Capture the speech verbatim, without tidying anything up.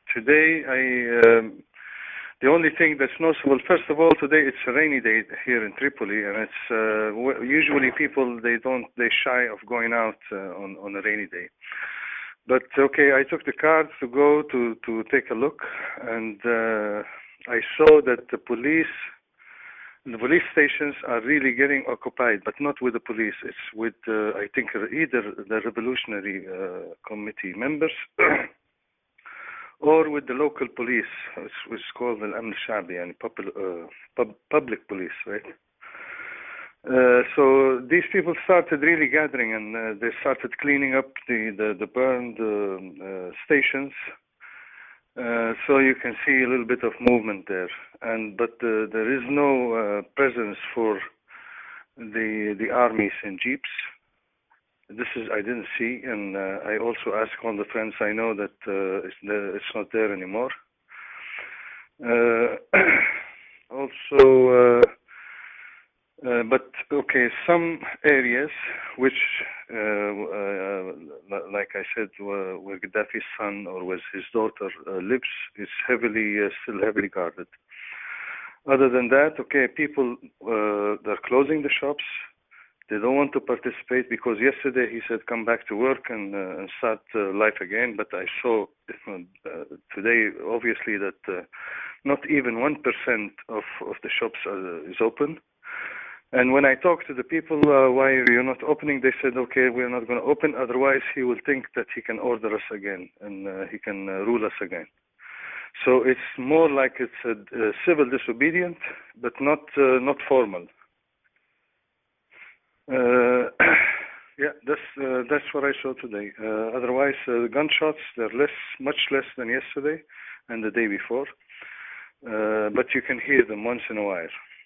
today, I um, the only thing that's noticeable, first of all, today it's a rainy day here in Tripoli, and it's uh, w- usually people they don't they shy of going out uh, on on a rainy day. But okay, I took the car to go to to take a look, and uh, I saw that the police. The police stations are really getting occupied, but not with the police. It's with, uh, I think, either the Revolutionary uh, Committee members or with the local police, which is called the Amn al-Shabi, and pub- uh, pub- public police, right? Uh, so these people started really gathering, and uh, they started cleaning up the, the, the burned uh, uh, stations. Uh, so you can see a little bit of movement there, and but uh, there is no uh, presence for the the armies in jeeps. This is I didn't see, and uh, I also asked all the friends I know that uh, it's, the, it's not there anymore. Uh, also, uh, uh, but okay, some areas which, uh, uh, like I said, where, where Gaddafi's son or where his daughter uh, lives, is heavily uh, still heavily guarded. Other than that, okay, people uh, they're closing the shops. They don't want to participate because yesterday he said come back to work and, uh, and start uh, life again. But I saw uh, today, obviously, that uh, not even one percent of of the shops are, is open. And when I talked to the people, uh, why are you not opening? They said, okay, we're not going to open. Otherwise, he will think that he can order us again and uh, he can uh, rule us again. So it's more like it's a, a civil disobedience, but not uh, not formal. Uh, yeah, that's uh, that's what I saw today. Uh, otherwise, uh, gunshots they're less, much less than yesterday and the day before. Uh, but you can hear them once in a while.